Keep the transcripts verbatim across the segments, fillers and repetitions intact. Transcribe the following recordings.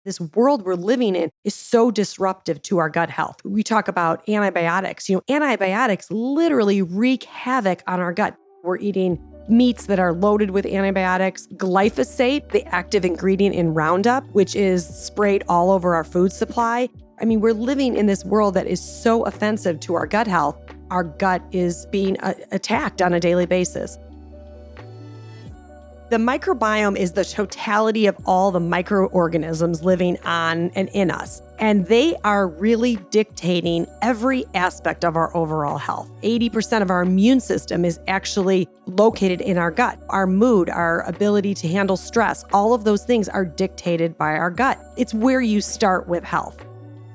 This world we're living in is so disruptive to our gut health. We talk about antibiotics. You know, antibiotics literally wreak havoc on our gut. We're eating meats that are loaded with antibiotics. Glyphosate, the active ingredient in Roundup, which is sprayed all over our food supply. I mean, we're living in this world that is so offensive to our gut health. Our gut is being uh, attacked on a daily basis. The microbiome is the totality of all the microorganisms living on and in us. And they are really dictating every aspect of our overall health. eighty percent of our immune system is actually located in our gut. Our mood, our ability to handle stress, all of those things are dictated by our gut. It's where you start with health.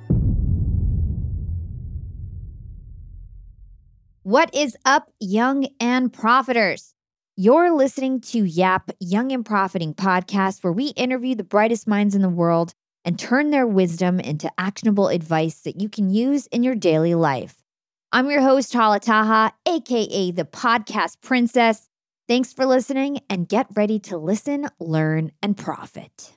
What is up, young and profiters? You're listening to Yap Young and Profiting podcast, where we interview the brightest minds in the world and turn their wisdom into actionable advice that you can use in your daily life. I'm your host, Hala Taha, aka the Podcast Princess. Thanks for listening, and get ready to listen, learn, and profit.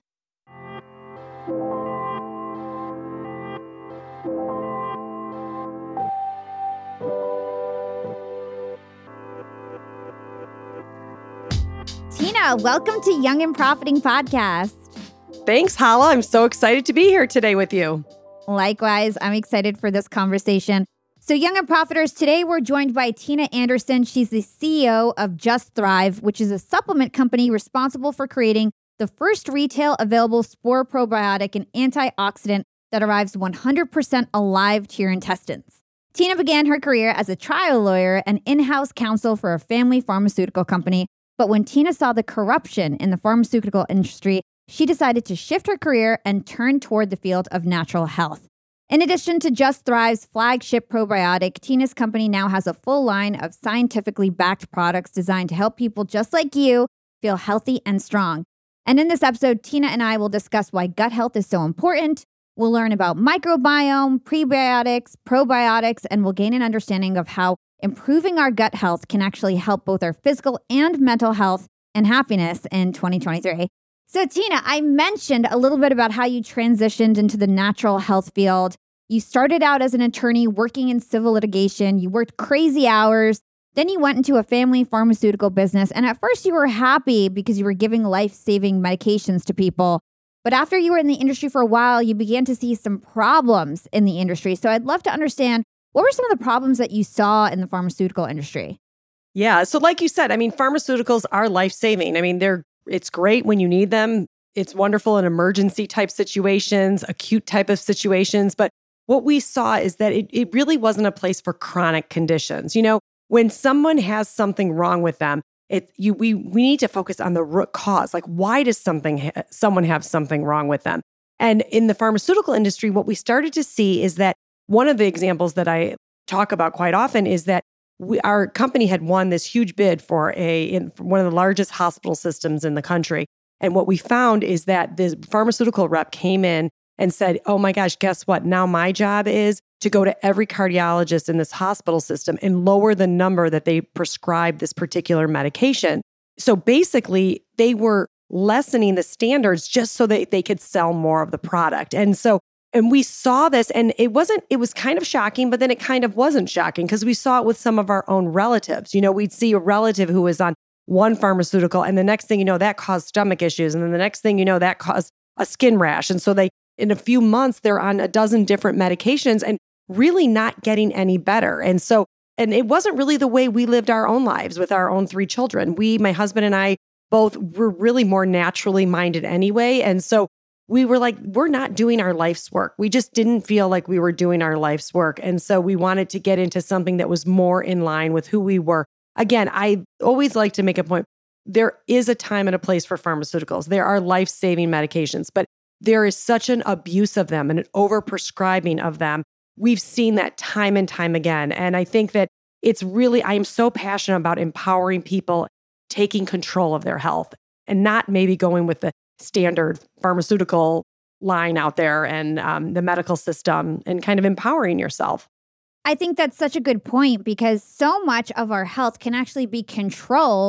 Tina, welcome to Young and Profiting Podcast. Thanks, Hala. I'm so excited to be here today with you. Likewise, I'm excited for this conversation. So, Young and Profiters, today we're joined by Tina Anderson. She's the C E O of Just Thrive, which is a supplement company responsible for creating the first retail available spore probiotic and antioxidant that arrives one hundred percent alive to your intestines. Tina began her career as a trial lawyer and in-house counsel for a family pharmaceutical company. But when Tina saw the corruption in the pharmaceutical industry, she decided to shift her career and turn toward the field of natural health. In addition to Just Thrive's flagship probiotic, Tina's company now has a full line of scientifically backed products designed to help people just like you feel healthy and strong. And in this episode, Tina and I will discuss why gut health is so important. We'll learn about microbiome, prebiotics, probiotics, and we'll gain an understanding of how improving our gut health can actually help both our physical and mental health and happiness in twenty twenty-three. So, Tina, I mentioned a little bit about how you transitioned into the natural health field. You started out as an attorney working in civil litigation. You worked crazy hours. Then you went into a family pharmaceutical business. And at first you were happy because you were giving life-saving medications to people. But after you were in the industry for a while, you began to see some problems in the industry. So I'd love to understand, what were some of the problems that you saw in the pharmaceutical industry? Yeah. So like you said, I mean, pharmaceuticals are life-saving. I mean, they're it's great when you need them. It's wonderful in emergency type situations, acute type of situations. But what we saw is that it, it really wasn't a place for chronic conditions. You know, when someone has something wrong with them, it you we we need to focus on the root cause. Like, why does something ha- someone have something wrong with them? And in the pharmaceutical industry, what we started to see is that one of the examples that I talk about quite often is that we, our company had won this huge bid for a in for one of the largest hospital systems in the country. And what we found is that the pharmaceutical rep came in and said, oh my gosh, guess what? Now my job is to go to every cardiologist in this hospital system and lower the number that they prescribe this particular medication. So basically, they were lessening the standards just so that they could sell more of the product. And so And we saw this, and it wasn't, it was kind of shocking, but then it kind of wasn't shocking because we saw it with some of our own relatives. You know, we'd see a relative who was on one pharmaceutical, and the next thing you know, that caused stomach issues. And then the next thing you know, that caused a skin rash. And so they, in a few months, they're on a dozen different medications and really not getting any better. And so, and it wasn't really the way we lived our own lives with our own three children. We, my husband and I, both were really more naturally minded anyway. And so we were like, we're not doing our life's work. We just didn't feel like we were doing our life's work. And so we wanted to get into something that was more in line with who we were. Again, I always like to make a point. There is a time and a place for pharmaceuticals. There are life-saving medications, but there is such an abuse of them and an overprescribing of them. We've seen that time and time again. And I think that it's really, I am so passionate about empowering people, taking control of their health and not maybe going with the standard pharmaceutical line out there and um, the medical system, and kind of empowering yourself. I think that's such a good point, because so much of our health can actually be controlled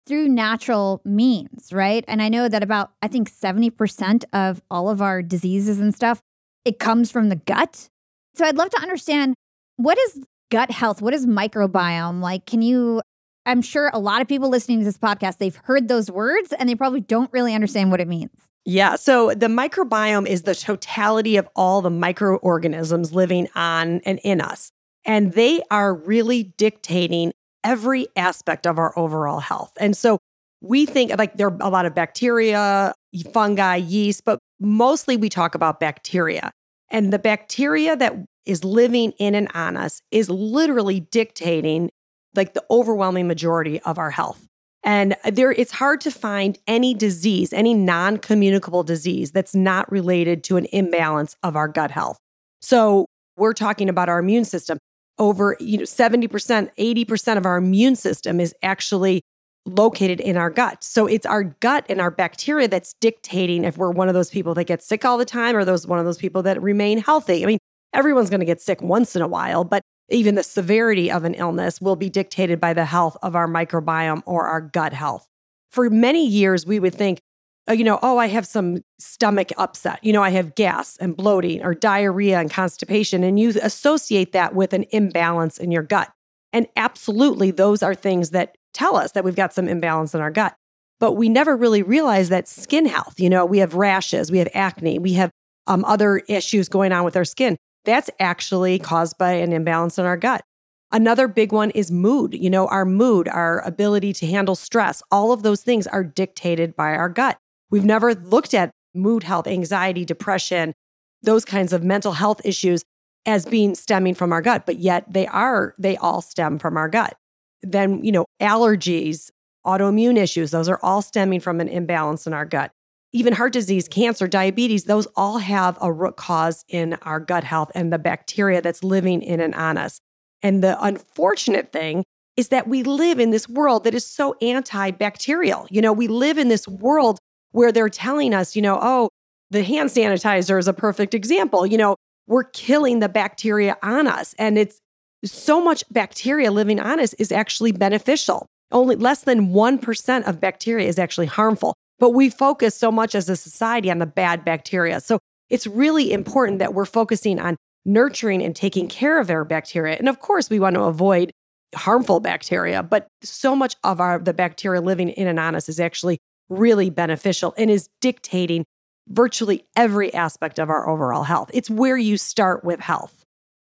through natural means, right? And I know that about, I think seventy percent of all of our diseases and stuff, it comes from the gut. So I'd love to understand, what is gut health? What is microbiome? Like, can you, I'm sure a lot of people listening to this podcast, they've heard those words and they probably don't really understand what it means. Yeah. So the microbiome is the totality of all the microorganisms living on and in us. And they are really dictating every aspect of our overall health. And so we think like there are a lot of bacteria, fungi, yeast, but mostly we talk about bacteria. And the bacteria that is living in and on us is literally dictating like the overwhelming majority of our health. And there, it's hard to find any disease, any non-communicable disease that's not related to an imbalance of our gut health. So we're talking about our immune system. Over, you know, seventy percent, eighty percent of our immune system is actually located in our gut. So it's our gut and our bacteria that's dictating if we're one of those people that get sick all the time or those one of those people that remain healthy. I mean, everyone's going to get sick once in a while, but even the severity of an illness will be dictated by the health of our microbiome or our gut health. For many years, we would think, oh, you know, oh, I have some stomach upset. You know, I have gas and bloating or diarrhea and constipation. And you associate that with an imbalance in your gut. And absolutely, those are things that tell us that we've got some imbalance in our gut. But we never really realize that skin health, you know, we have rashes, we have acne, we have um, other issues going on with our skin. That's actually caused by an imbalance in our gut. Another big one is mood. You know, our mood, our ability to handle stress, all of those things are dictated by our gut. We've never looked at mood health, anxiety, depression, those kinds of mental health issues as being stemming from our gut, but yet they are, they all stem from our gut. Then, you know, allergies, autoimmune issues, those are all stemming from an imbalance in our gut. Even heart disease, cancer, diabetes, those all have a root cause in our gut health and the bacteria that's living in and on us. And the unfortunate thing is that we live in this world that is so antibacterial. You know, we live in this world where they're telling us, you know, oh, the hand sanitizer is a perfect example. You know, we're killing the bacteria on us. And it's so much bacteria living on us is actually beneficial. Only less than one percent of bacteria is actually harmful. But we focus so much as a society on the bad bacteria. So it's really important that we're focusing on nurturing and taking care of our bacteria. And of course, we want to avoid harmful bacteria, but so much of our the bacteria living in and on us is actually really beneficial and is dictating virtually every aspect of our overall health. It's where you start with health.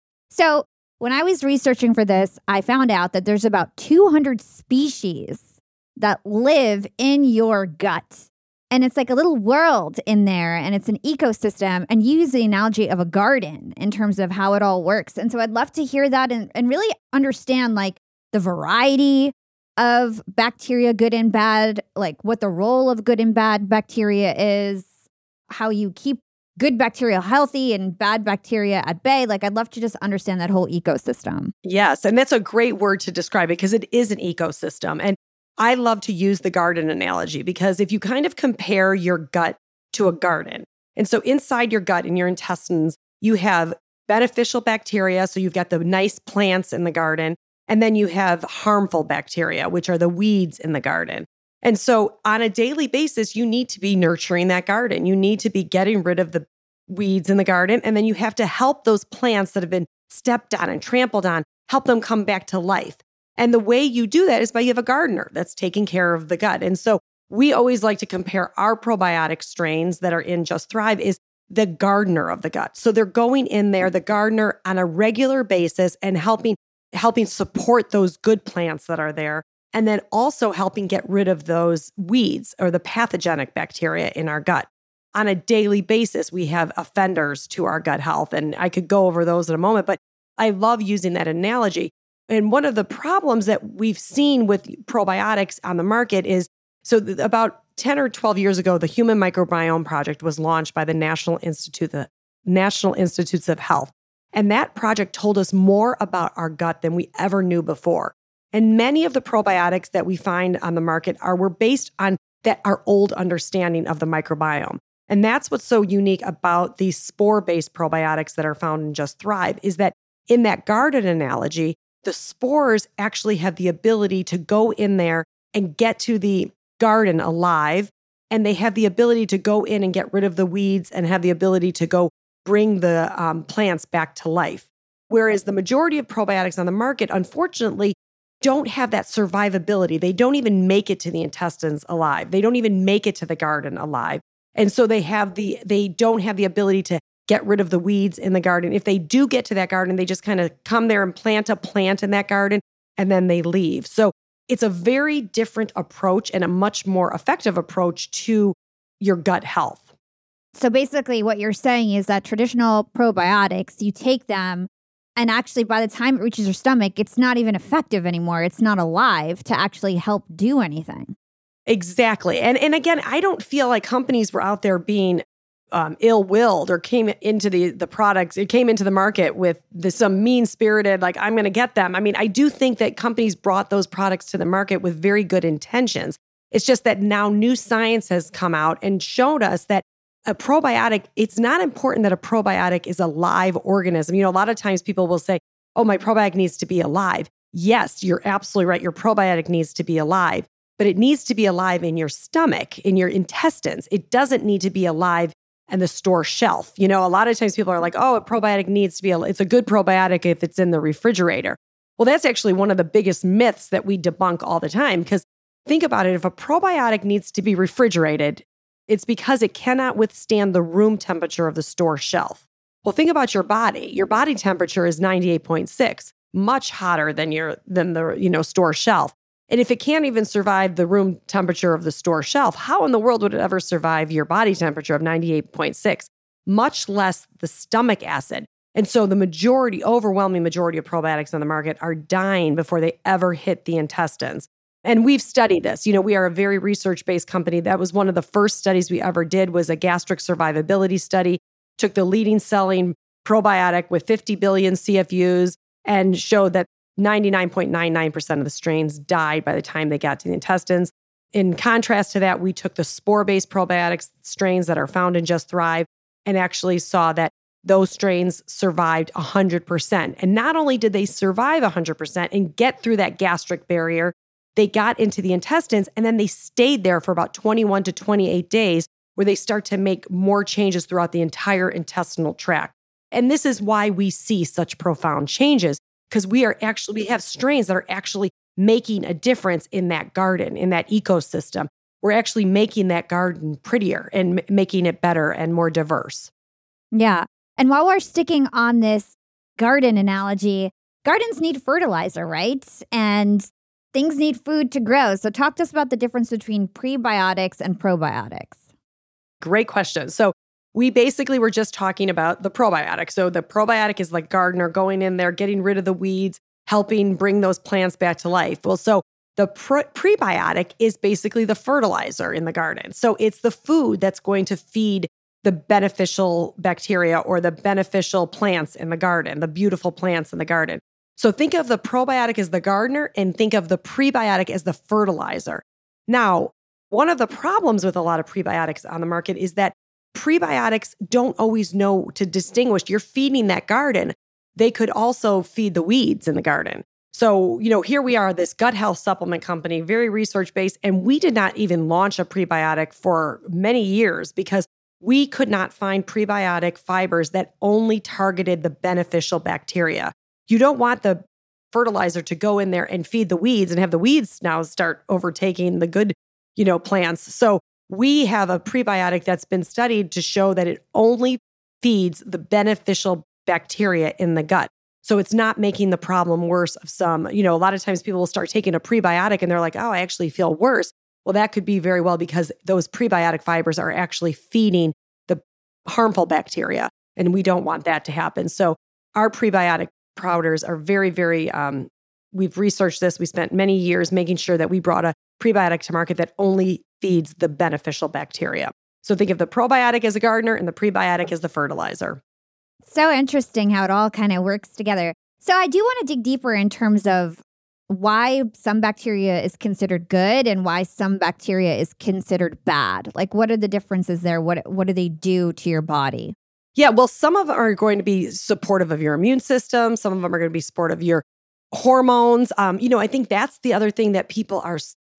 So when I was researching for this, I found out that there's about two hundred species that live in your gut. And it's like a little world in there, and it's an ecosystem. And you use the analogy of a garden in terms of how it all works. And so I'd love to hear that and, and really understand like the variety of bacteria, good and bad, like what the role of good and bad bacteria is, how you keep good bacteria healthy and bad bacteria at bay. Like, I'd love to just understand that whole ecosystem. Yes. And that's a great word to describe it because it is an ecosystem. And I love to use the garden analogy because if you kind of compare your gut to a garden, and so inside your gut and your intestines, you have beneficial bacteria. So you've got the nice plants in the garden, and then you have harmful bacteria, which are the weeds in the garden. And so on a daily basis, you need to be nurturing that garden. You need to be getting rid of the weeds in the garden. And then you have to help those plants that have been stepped on and trampled on, help them come back to life. And the way you do that is by you have a gardener that's taking care of the gut. And so we always like to compare our probiotic strains that are in Just Thrive is the gardener of the gut. So they're going in there, the gardener on a regular basis and helping, helping support those good plants that are there. And then also helping get rid of those weeds or the pathogenic bacteria in our gut. On a daily basis, we have offenders to our gut health. And I could go over those in a moment, but I love using that analogy. And one of the problems that we've seen with probiotics on the market is, so th- about ten or twelve years ago, the Human Microbiome Project was launched by the National Institute, the National Institutes of Health. And that project told us more about our gut than we ever knew before. And many of the probiotics that we find on the market are were based on that our old understanding of the microbiome. And that's what's so unique about these spore-based probiotics that are found in Just Thrive is that in that garden analogy, the spores actually have the ability to go in there and get to the garden alive. And they have the ability to go in and get rid of the weeds and have the ability to go bring the um, plants back to life. Whereas the majority of probiotics on the market, unfortunately, don't have that survivability. They don't even make it to the intestines alive. They don't even make it to the garden alive. And so they have the they don't have the ability to get rid of the weeds in the garden. If they do get to that garden, they just kind of come there and plant a plant in that garden and then they leave. So it's a very different approach and a much more effective approach to your gut health. So basically what you're saying is that traditional probiotics, you take them and actually by the time it reaches your stomach, it's not even effective anymore. It's not alive to actually help do anything. Exactly. And and again, I don't feel like companies were out there being um, ill-willed or came into the the products, it came into the market with this, some mean-spirited, like, I'm going to get them. I mean, I do think that companies brought those products to the market with very good intentions. It's just that now new science has come out and showed us that a probiotic, it's not important that a probiotic is a live organism. You know, a lot of times people will say, oh, my probiotic needs to be alive. Yes, you're absolutely right. Your probiotic needs to be alive, but it needs to be alive in your stomach, in your intestines. It doesn't need to be alive on the store shelf. You know, a lot of times people are like, oh, a probiotic needs to be, it's a good probiotic if it's in the refrigerator. Well, that's actually one of the biggest myths that we debunk all the time. Because think about it, if a probiotic needs to be refrigerated, it's because it cannot withstand the room temperature of the store shelf. Well, think about your body. Your body temperature is ninety-eight point six, much hotter than your than the, you know, store shelf. And if it can't even survive the room temperature of the store shelf, how in the world would it ever survive your body temperature of ninety-eight point six, much less the stomach acid? And so the majority, overwhelming majority of probiotics on the market are dying before they ever hit the intestines. And we've studied this. You know, we are a very research-based company. That was one of the first studies we ever did, was a gastric survivability study. Took the leading selling probiotic with fifty billion C F Us and showed that ninety-nine point nine nine percent of the strains died by the time they got to the intestines. In contrast to that, we took the spore-based probiotics strains that are found in Just Thrive and actually saw that those strains survived one hundred percent. And not only did they survive one hundred percent and get through that gastric barrier, they got into the intestines and then they stayed there for about twenty-one to twenty-eight days where they start to make more changes throughout the entire intestinal tract. And this is why we see such profound changes, because we are actually, we have strains that are actually making a difference in that garden, in that ecosystem. We're actually making that garden prettier and m- making it better and more diverse. Yeah. And while we're sticking on this garden analogy, gardens need fertilizer, right? And things need food to grow. So talk to us about the difference between prebiotics and probiotics. Great question. So we basically were just talking about the probiotic. So the probiotic is like gardener going in there, getting rid of the weeds, helping bring those plants back to life. Well, so the pre- prebiotic is basically the fertilizer in the garden. So it's the food that's going to feed the beneficial bacteria or the beneficial plants in the garden, the beautiful plants in the garden. So think of the probiotic as the gardener and think of the prebiotic as the fertilizer. Now, one of the problems with a lot of prebiotics on the market is that prebiotics don't always know to distinguish. You're feeding that garden. They could also feed the weeds in the garden. So, you know, here we are, this gut health supplement company, very research-based, and we did not even launch a prebiotic for many years because we could not find prebiotic fibers that only targeted the beneficial bacteria. You don't want the fertilizer to go in there and feed the weeds and have the weeds now start overtaking the good, you know, plants. So we have a prebiotic that's been studied to show that it only feeds the beneficial bacteria in the gut. So it's not making the problem worse of some, you know, a lot of times people will start taking a prebiotic and they're like, oh, I actually feel worse. Well, that could be very well because those prebiotic fibers are actually feeding the harmful bacteria. And we don't want that to happen. So our prebiotic powders are very, very, um, we've researched this. We spent many years making sure that we brought a prebiotic to market that only feeds the beneficial bacteria. So think of the probiotic as a gardener and the prebiotic as the fertilizer. So interesting how it all kind of works together. So I do want to dig deeper in terms of why some bacteria is considered good and why some bacteria is considered bad. Like, what are the differences there? What what do they do to your body? Yeah, well, some of them are going to be supportive of your immune system. Some of them are going to be supportive of your hormones. Um, you know, I think that's the other thing that people are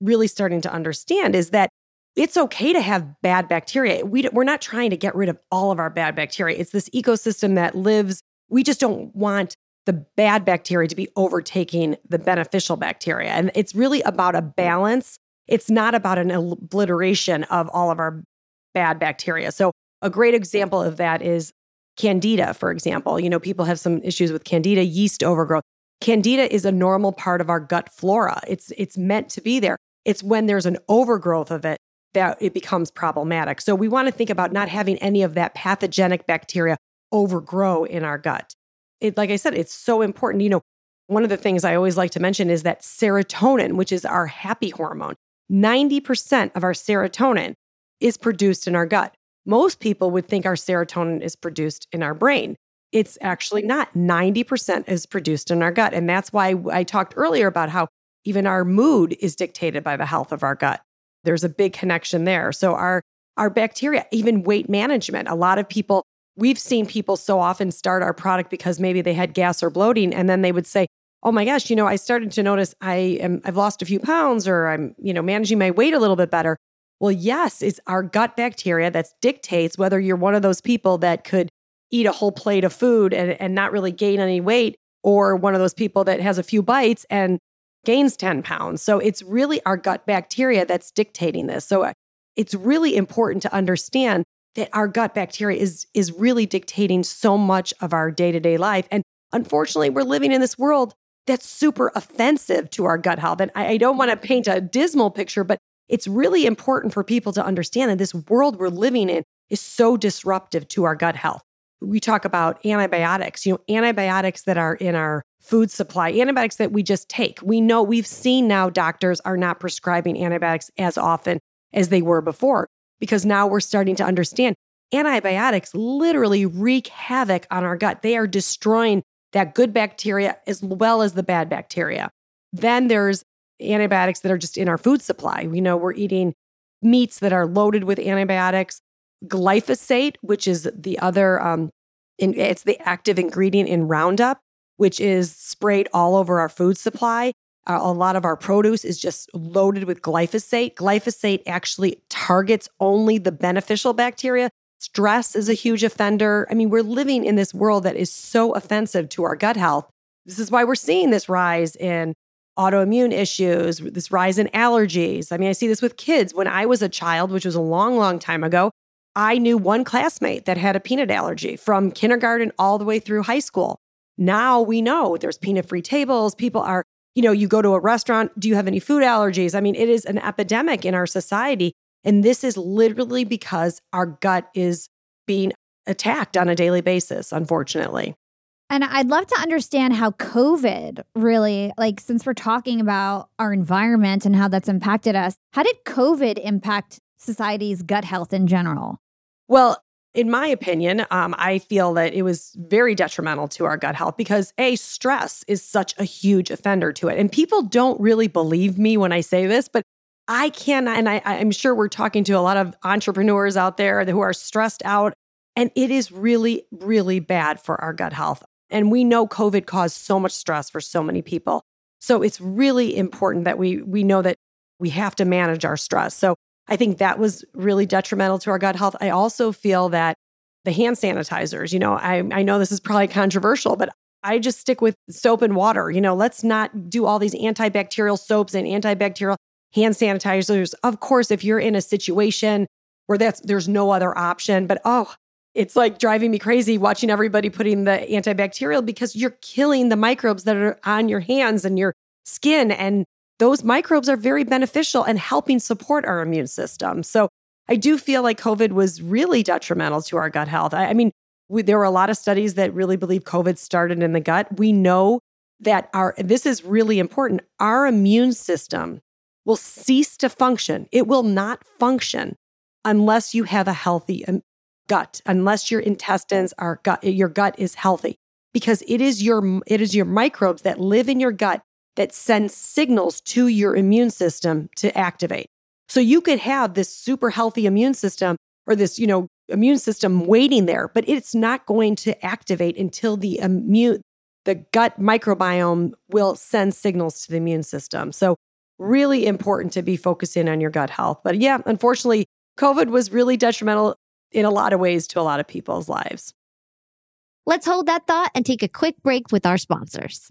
really starting to understand is that it's okay to have bad bacteria. We, we're not trying to get rid of all of our bad bacteria. It's this ecosystem that lives. We just don't want the bad bacteria to be overtaking the beneficial bacteria. And it's really about a balance. It's not about an obliteration of all of our bad bacteria. So a great example of that is Candida, for example. You know, people have some issues with Candida, yeast overgrowth. Candida is a normal part of our gut flora. It's it's meant to be there. It's when there's an overgrowth of it that it becomes problematic. So we want to think about not having any of that pathogenic bacteria overgrow in our gut. It, like I said, it's so important. You know, one of the things I always like to mention is that serotonin, which is our happy hormone, ninety percent of our serotonin is produced in our gut. Most people would think our serotonin is produced in our brain. It's actually not. ninety percent is produced in our gut. And that's why I talked earlier about how even our mood is dictated by the health of our gut. There's a big connection there. So our, our bacteria, even weight management, a lot of people, we've seen people so often start our product because maybe they had gas or bloating, and then they would say, oh my gosh, you know, I started to notice I am, I've lost a few pounds, or I'm, you know, managing my weight a little bit better. Well, yes, it's our gut bacteria that dictates whether you're one of those people that could eat a whole plate of food and, and not really gain any weight, or one of those people that has a few bites and gains ten pounds. So it's really our gut bacteria that's dictating this. So it's really important to understand that our gut bacteria is, is really dictating so much of our day-to-day life. And unfortunately, we're living in this world that's super offensive to our gut health. And I, I don't want to paint a dismal picture, but it's really important for people to understand that this world we're living in is so disruptive to our gut health. We talk about antibiotics, you know, antibiotics that are in our food supply, antibiotics that we just take. We know, we've seen now doctors are not prescribing antibiotics as often as they were before, because now we're starting to understand antibiotics literally wreak havoc on our gut. They are destroying that good bacteria as well as the bad bacteria. Then there's antibiotics that are just in our food supply. We know we're eating meats that are loaded with antibiotics. Glyphosate, which is the other, um, in, it's the active ingredient in Roundup, which is sprayed all over our food supply. Uh, a lot of our produce is just loaded with glyphosate. Glyphosate actually targets only the beneficial bacteria. Stress is a huge offender. I mean, we're living in this world that is so offensive to our gut health. This is why we're seeing this rise in autoimmune issues, this rise in allergies. I mean, I see this with kids. When I was a child, which was a long, long time ago, I knew one classmate that had a peanut allergy from kindergarten all the way through high school. Now we know there's peanut-free tables. People are, you know, you go to a restaurant, do you have any food allergies? I mean, it is an epidemic in our society. And this is literally because our gut is being attacked on a daily basis, unfortunately. And I'd love to understand how COVID really, like, since we're talking about our environment and how that's impacted us, how did COVID impact society's gut health in general? Well, in my opinion, um, I feel that it was very detrimental to our gut health because, A, stress is such a huge offender to it. And people don't really believe me when I say this, but I can, and I, I'm sure we're talking to a lot of entrepreneurs out there who are stressed out, and it is really, really bad for our gut health. And we know COVID caused so much stress for so many people. So it's really important that we we know that we have to manage our stress. So I think that was really detrimental to our gut health. I also feel that the hand sanitizers, you know, I, I know this is probably controversial, but I just stick with soap and water. You know, let's not do all these antibacterial soaps and antibacterial hand sanitizers. Of course, if you're in a situation where that's there's no other option, but oh, it's like driving me crazy watching everybody putting the antibacterial because you're killing the microbes that are on your hands and your skin. And those microbes are very beneficial and helping support our immune system. So I do feel like COVID was really detrimental to our gut health. I, I mean, we, there were a lot of studies that really believe COVID started in the gut. We know that our, this is really important, our immune system will cease to function. It will not function unless you have a healthy gut, unless your intestines are gut, your gut is healthy, because it is your, it is your microbes that live in your gut that send signals to your immune system to activate. So you could have this super healthy immune system or this, you know, immune system waiting there, but it's not going to activate until the immune, the gut microbiome will send signals to the immune system. So really important to be focusing on your gut health. But yeah, unfortunately, COVID was really detrimental in a lot of ways to a lot of people's lives. Let's hold that thought and take a quick break with our sponsors.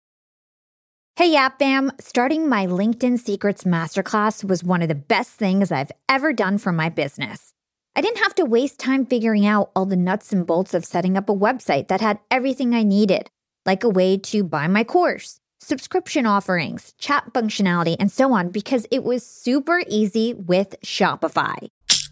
Hey, Yap Fam. Starting my LinkedIn Secrets Masterclass was one of the best things I've ever done for my business. I didn't have to waste time figuring out all the nuts and bolts of setting up a website that had everything I needed, like a way to buy my course, subscription offerings, chat functionality, and so on, because it was super easy with Shopify.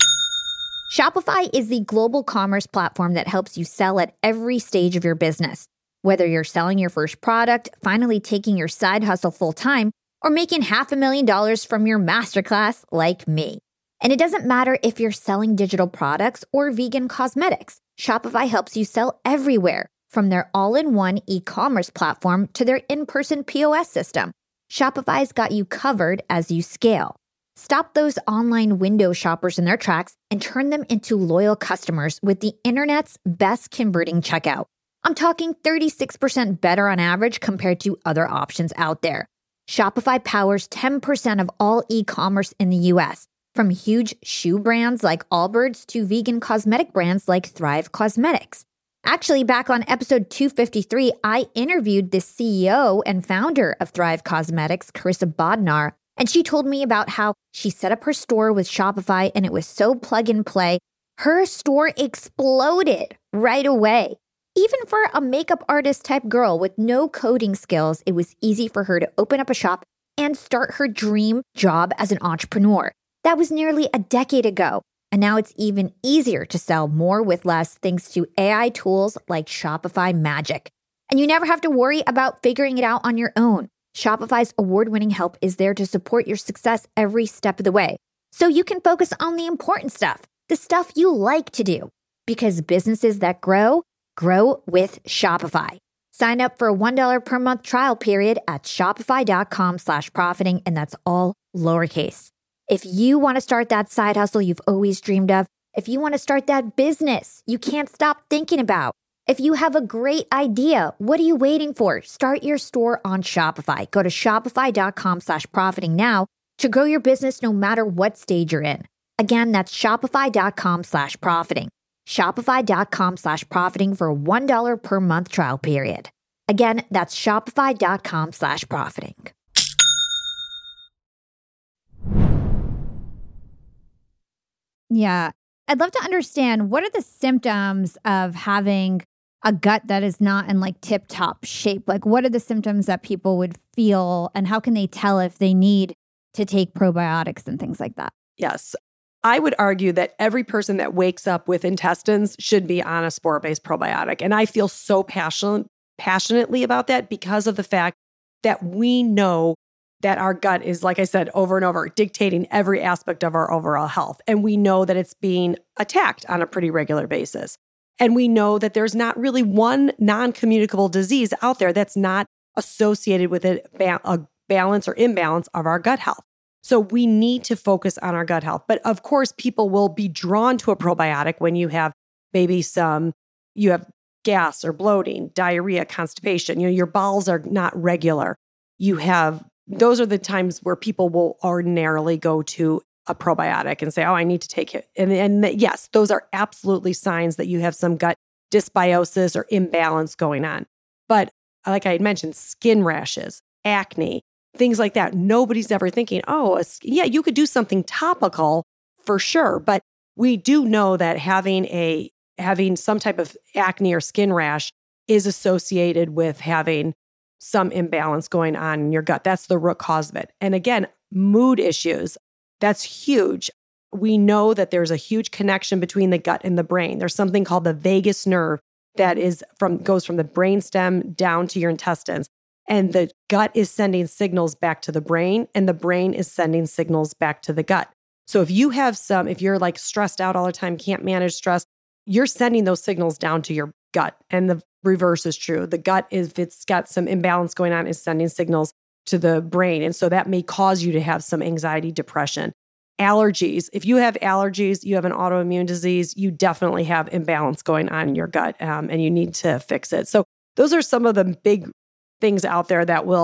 Shopify is the global commerce platform that helps you sell at every stage of your business. Whether you're selling your first product, finally taking your side hustle full-time, or making half a million dollars from your masterclass like me. And it doesn't matter if you're selling digital products or vegan cosmetics. Shopify helps you sell everywhere, from their all-in-one e-commerce platform to their in-person P O S system. Shopify's got you covered as you scale. Stop those online window shoppers in their tracks and turn them into loyal customers with the internet's best converting checkout. I'm talking thirty-six percent better on average compared to other options out there. Shopify powers ten percent of all e-commerce in the U S, from huge shoe brands like Allbirds to vegan cosmetic brands like Thrive Cosmetics. Actually, back on episode two fifty-three, I interviewed the C E O and founder of Thrive Cosmetics, Carissa Bodnar, and she told me about how she set up her store with Shopify and it was so plug and play. Her store exploded right away. Even for a makeup artist type girl with no coding skills, it was easy for her to open up a shop and start her dream job as an entrepreneur. That was nearly a decade ago. And now it's even easier to sell more with less thanks to A I tools like Shopify Magic. And you never have to worry about figuring it out on your own. Shopify's award-winning help is there to support your success every step of the way. So you can focus on the important stuff, the stuff you like to do. Because businesses that grow, grow with Shopify. Sign up for a one dollar per month trial period at shopify.com slash profiting, and that's all lowercase. If you want to start that side hustle you've always dreamed of, if you want to start that business you can't stop thinking about, if you have a great idea, what are you waiting for? Start your store on Shopify. Go to shopify.com slash profiting now to grow your business no matter what stage you're in. Again, that's shopify.com slash profiting. Shopify.com slash profiting for a one dollar per month trial period. Again, that's shopify.com slash profiting. Yeah. I'd love to understand, what are the symptoms of having a gut that is not in like tip-top shape? Like, what are the symptoms that people would feel, and how can they tell if they need to take probiotics and things like that? Yes. I would argue that every person that wakes up with intestines should be on a spore-based probiotic. And I feel so passionate, passionately about that because of the fact that we know that our gut is, like I said, over and over, dictating every aspect of our overall health. And we know that it's being attacked on a pretty regular basis. And we know that there's not really one non-communicable disease out there that's not associated with a, ba- a balance or imbalance of our gut health. So we need to focus on our gut health. But of course, people will be drawn to a probiotic when you have maybe some, you have gas or bloating, diarrhea, constipation, you know, your bowels are not regular. You have, those are the times where people will ordinarily go to a probiotic and say, oh, I need to take it. And, and yes, those are absolutely signs that you have some gut dysbiosis or imbalance going on. But like I had mentioned, skin rashes, acne, things like that. Nobody's ever thinking, oh, yeah, you could do something topical for sure. But we do know that having a having some type of acne or skin rash is associated with having some imbalance going on in your gut. That's the root cause of it. And again, mood issues, that's huge. We know that there's a huge connection between the gut and the brain. There's something called the vagus nerve that is from goes from the brainstem down to your intestines. And the gut is sending signals back to the brain, and the brain is sending signals back to the gut. So if you have some, if you're like stressed out all the time, can't manage stress, you're sending those signals down to your gut. And the reverse is true. The gut, if it's got some imbalance going on, is sending signals to the brain. And so that may cause you to have some anxiety, depression. Allergies. If you have allergies, you have an autoimmune disease, you definitely have imbalance going on in your gut, um, and you need to fix it. So those are some of the big things out there that will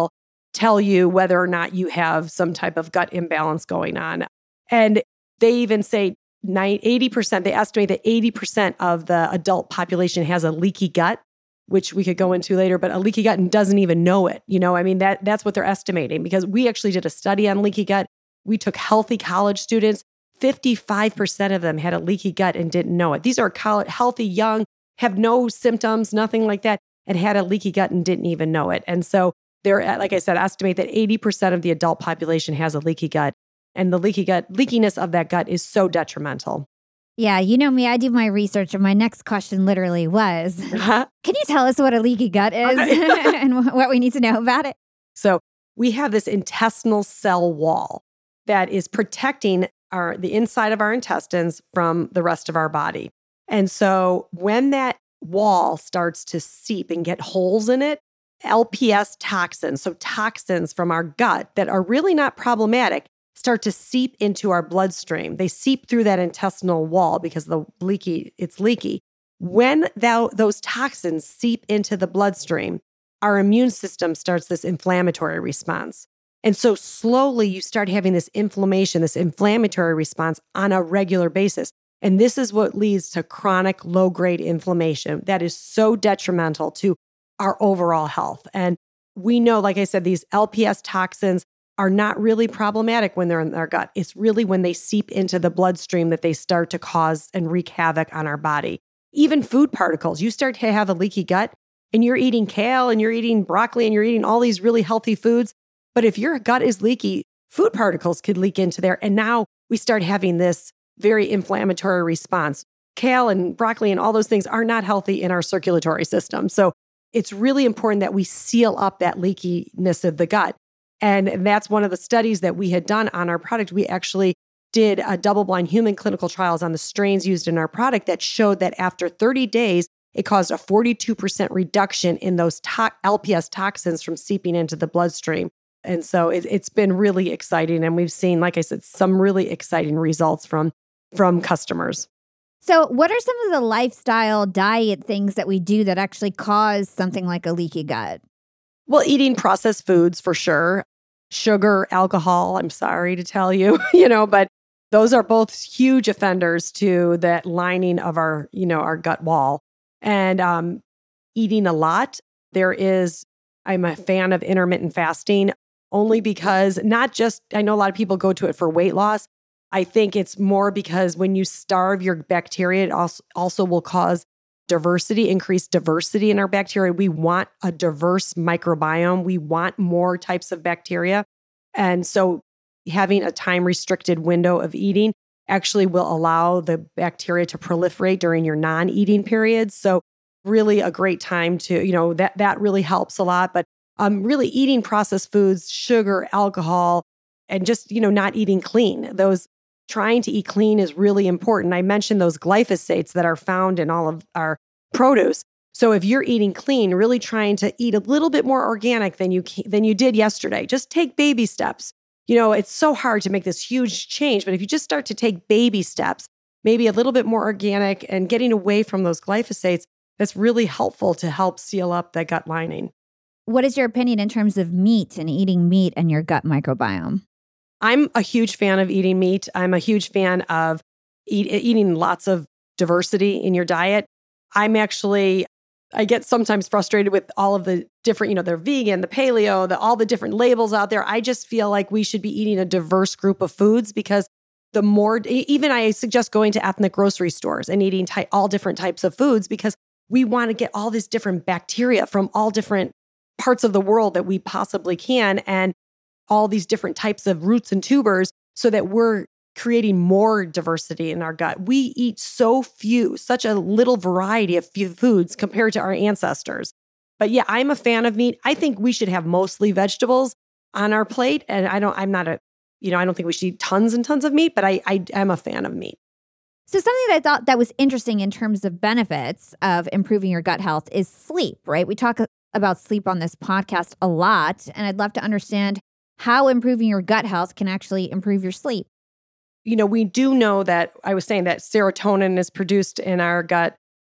tell you whether or not you have some type of gut imbalance going on. And they even say eighty percent, they estimate that eighty percent of the adult population has a leaky gut, which we could go into later, but a leaky gut and doesn't even know it. You know, I mean, that that's what they're estimating, because we actually did a study on leaky gut. We took healthy college students. fifty-five percent of them had a leaky gut and didn't know it. These are college, healthy, young, have no symptoms, nothing like that, and had a leaky gut and didn't even know it. And so they're, like I said, estimate that eighty percent of the adult population has a leaky gut. And the leaky gut, leakiness of that gut is so detrimental. Yeah, you know me, I do my research, and my next question literally was, uh-huh. Can you tell us what a leaky gut is and what we need to know about it? So we have this intestinal cell wall that is protecting our the inside of our intestines from the rest of our body. And so when that wall starts to seep and get holes in it, L P S toxins, so toxins from our gut that are really not problematic, start to seep into our bloodstream. They seep through that intestinal wall because the leaky, it's leaky. When that, those toxins seep into the bloodstream, our immune system starts this inflammatory response. And so slowly you start having this inflammation, this inflammatory response on a regular basis. And this is what leads to chronic low-grade inflammation that is so detrimental to our overall health. And we know, like I said, these L P S toxins are not really problematic when they're in our gut. It's really when they seep into the bloodstream that they start to cause and wreak havoc on our body. Even food particles, you start to have a leaky gut and you're eating kale and you're eating broccoli and you're eating all these really healthy foods. But if your gut is leaky, food particles could leak into there. And now we start having this very inflammatory response. Kale and broccoli and all those things are not healthy in our circulatory system. So it's really important that we seal up that leakiness of the gut. And that's one of the studies that we had done on our product. We actually did a double-blind human clinical trials on the strains used in our product that showed that after thirty days, it caused a forty-two percent reduction in those to- L P S toxins from seeping into the bloodstream. And so it, it's been really exciting. And we've seen, like I said, some really exciting results from, from customers. So what are some of the lifestyle diet things that we do that actually cause something like a leaky gut? Well, eating processed foods for sure. Sugar, alcohol, I'm sorry to tell you, you know, but those are both huge offenders to that lining of our, you know, our gut wall. And um, eating a lot. There is, I'm a fan of intermittent fasting only because not just, I know a lot of people go to it for weight loss. I think it's more because when you starve your bacteria, it also, also will cause diversity, increased diversity in our bacteria. We want a diverse microbiome. We want more types of bacteria. And so having a time restricted window of eating actually will allow the bacteria to proliferate during your non-eating periods. So really a great time to, you know, that that really helps a lot. But um, really eating processed foods, sugar, alcohol, and just, you know, not eating clean. Those trying to eat clean is really important. I mentioned those glyphosates that are found in all of our produce. So if you're eating clean, really trying to eat a little bit more organic than you than you did yesterday, just take baby steps. You know, it's so hard to make this huge change, but if you just start to take baby steps, maybe a little bit more organic and getting away from those glyphosates, that's really helpful to help seal up the gut lining. What is your opinion in terms of meat and eating meat and your gut microbiome? I'm a huge fan of eating meat. I'm a huge fan of eat, eating lots of diversity in your diet. I'm actually, I get sometimes frustrated with all of the different, you know, they're vegan, the paleo, the, all the different labels out there. I just feel like we should be eating a diverse group of foods because the more, even I suggest going to ethnic grocery stores and eating ty- all different types of foods because we want to get all these different bacteria from all different parts of the world that we possibly can. And all these different types of roots and tubers so that we're creating more diversity in our gut. We eat so few, such a little variety of few foods compared to our ancestors. But yeah, I'm a fan of meat. I think we should have mostly vegetables on our plate. And I don't, I'm not a, you know, I don't think we should eat tons and tons of meat, but I, I am a fan of meat. So something that I thought that was interesting in terms of benefits of improving your gut health is sleep, right? We talk about sleep on this podcast a lot, and I'd love to understand how improving your gut health can actually improve your sleep. You know, we do know that, I was saying that serotonin is produced in our gut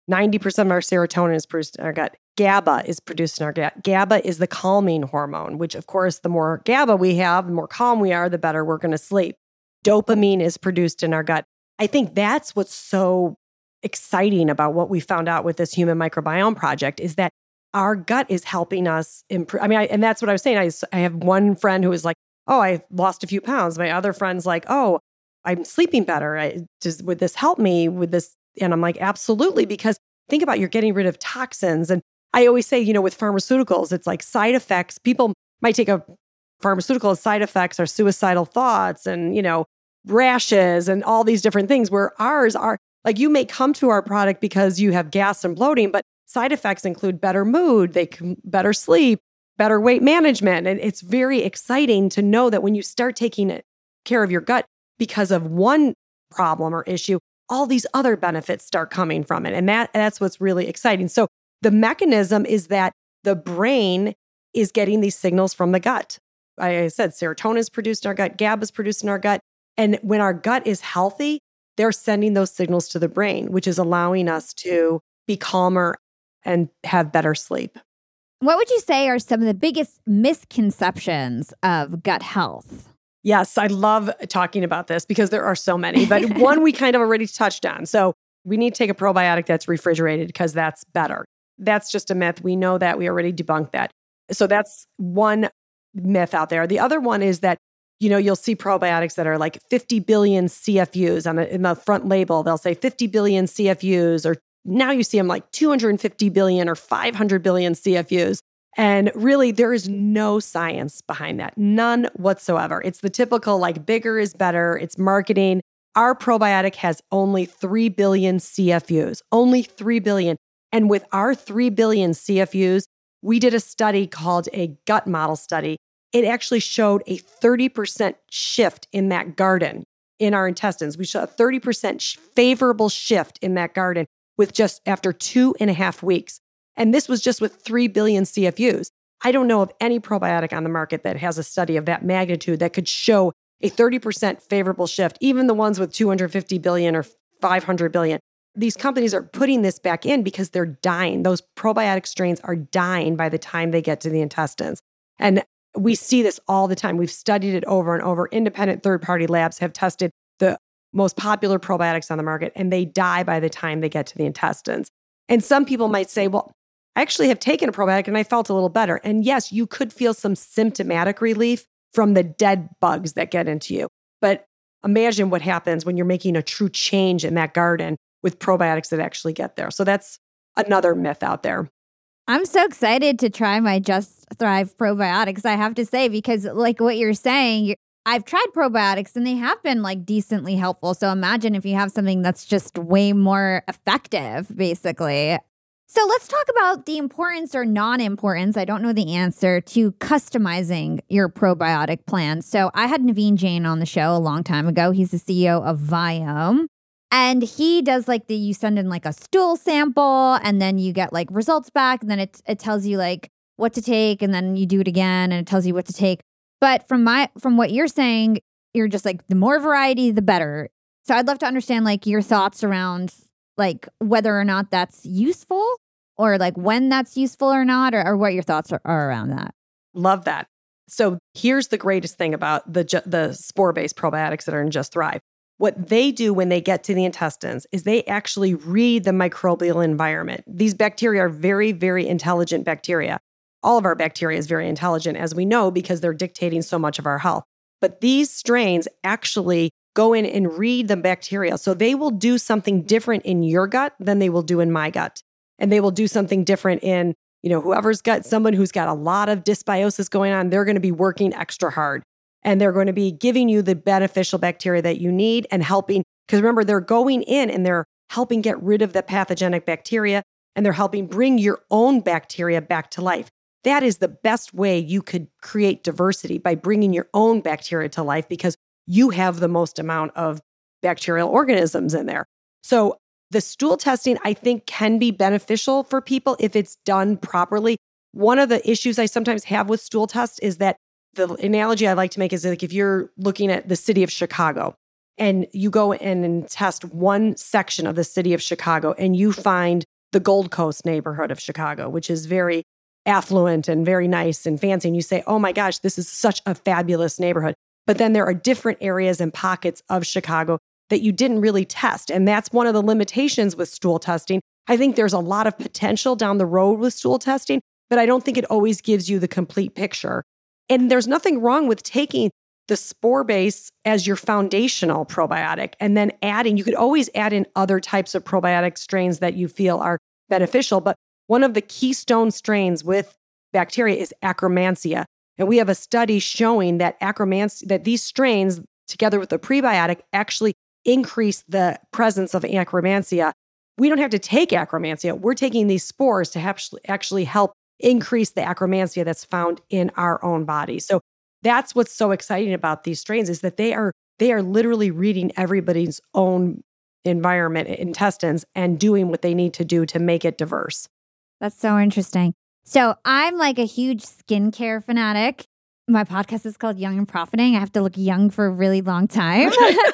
ninety percent of our serotonin is produced in our gut. GABA is produced in our gut. GABA is the calming hormone, which of course, the more GABA we have, the more calm we are, the better we're going to sleep. Dopamine is produced in our gut. I think that's what's so exciting about what we found out with this Human Microbiome Project is that our gut is helping us improve. I mean, I, and that's what I was saying. I, I have one friend who is like, oh, I lost a few pounds. My other friend's like, oh, I'm sleeping better. I, does, would this help me with this? And I'm like, absolutely. Because think about, you're getting rid of toxins. And I always say, you know, with pharmaceuticals, it's like side effects. People might take a pharmaceutical as side effects are suicidal thoughts and, you know, rashes and all these different things, where ours are like, you may come to our product because you have gas and bloating, but side effects include better mood, they can better sleep, better weight management. And it's very exciting to know that when you start taking care of your gut because of one problem or issue, all these other benefits start coming from it. And that that's what's really exciting. So the mechanism is that the brain is getting these signals from the gut. Like I said, serotonin is produced in our gut, GABA is produced in our gut. And when our gut is healthy, they're sending those signals to the brain, which is allowing us to be calmer and have better sleep. What would you say are some of the biggest misconceptions of gut health? Yes, I love talking about this because there are so many, but one we kind of already touched on. So we need to take a probiotic that's refrigerated because that's better. That's just a myth. We know that. We already debunked that. So that's one myth out there. The other one is that, you know, you'll see probiotics that are like fifty billion C F Us on the, in the front label. They'll say fifty billion C F Us, or now you see them like two hundred fifty billion or five hundred billion C F Us. And really, there is no science behind that. None whatsoever. It's the typical like bigger is better. It's marketing. Our probiotic has only three billion C F Us, only three billion. And with our three billion C F Us, we did a study called a gut model study. It actually showed a thirty percent shift in that garden in our intestines. We saw a thirty percent favorable shift in that garden with just after two and a half weeks. And this was just with three billion C F Us. I don't know of any probiotic on the market that has a study of that magnitude that could show a thirty percent favorable shift, even the ones with two hundred fifty billion or five hundred billion. These companies are putting this back in because they're dying. Those probiotic strains are dying by the time they get to the intestines. And we see this all the time. We've studied it over and over. Independent third-party labs have tested the most popular probiotics on the market, and they die by the time they get to the intestines. And some people might say, well, I actually have taken a probiotic and I felt a little better. And yes, you could feel some symptomatic relief from the dead bugs that get into you. But imagine what happens when you're making a true change in that garden with probiotics that actually get there. So that's another myth out there. I'm so excited to try my Just Thrive probiotics, I have to say, because like what you're saying, I've tried probiotics and they have been like decently helpful. So imagine if you have something that's just way more effective, basically. So let's talk about the importance or non-importance, I don't know the answer, to customizing your probiotic plan. So I had Naveen Jain on the show a long time ago. He's the C E O of Viome. And he does like the, you send in like a stool sample and then you get like results back. And then it it tells you like what to take. And then you do it again and it tells you what to take. But from my, from what you're saying, you're just like the more variety, the better. So I'd love to understand like your thoughts around like whether or not that's useful or like when that's useful or not, or, or what your thoughts are, are around that. Love that. So here's the greatest thing about the, the spore-based probiotics that are in Just Thrive. What they do when they get to the intestines is they actually read the microbial environment. These bacteria are very, very intelligent bacteria. All of our bacteria is very intelligent, as we know, because they're dictating so much of our health. But these strains actually go in and read the bacteria. So they will do something different in your gut than they will do in my gut. And they will do something different in, you know, whoever's got someone who's got a lot of dysbiosis going on, they're going to be working extra hard. And they're going to be giving you the beneficial bacteria that you need and helping, because remember, they're going in and they're helping get rid of the pathogenic bacteria and they're helping bring your own bacteria back to life. That is the best way you could create diversity, by bringing your own bacteria to life, because you have the most amount of bacterial organisms in there. So the stool testing, I think, can be beneficial for people if it's done properly. One of the issues I sometimes have with stool tests is that the analogy I like to make is like if you're looking at the city of Chicago and you go in and test one section of the city of Chicago and you find the Gold Coast neighborhood of Chicago, which is very affluent and very nice and fancy. And you say, oh my gosh, this is such a fabulous neighborhood. But then there are different areas and pockets of Chicago that you didn't really test. And that's one of the limitations with stool testing. I think there's a lot of potential down the road with stool testing, but I don't think it always gives you the complete picture. And there's nothing wrong with taking the spore base as your foundational probiotic and then adding, you could always add in other types of probiotic strains that you feel are beneficial. But one of the keystone strains with bacteria is Akkermansia. And we have a study showing that Akkermansia, that these strains, together with the prebiotic, actually increase the presence of Akkermansia. We don't have to take Akkermansia. We're taking these spores to actually help increase the Akkermansia that's found in our own body. So that's what's so exciting about these strains is that they are they are literally reading everybody's own environment, intestines, and doing what they need to do to make it diverse. That's so interesting. So I'm like a huge skincare fanatic. My podcast is called Young and Profiting. I have to look young for a really long time.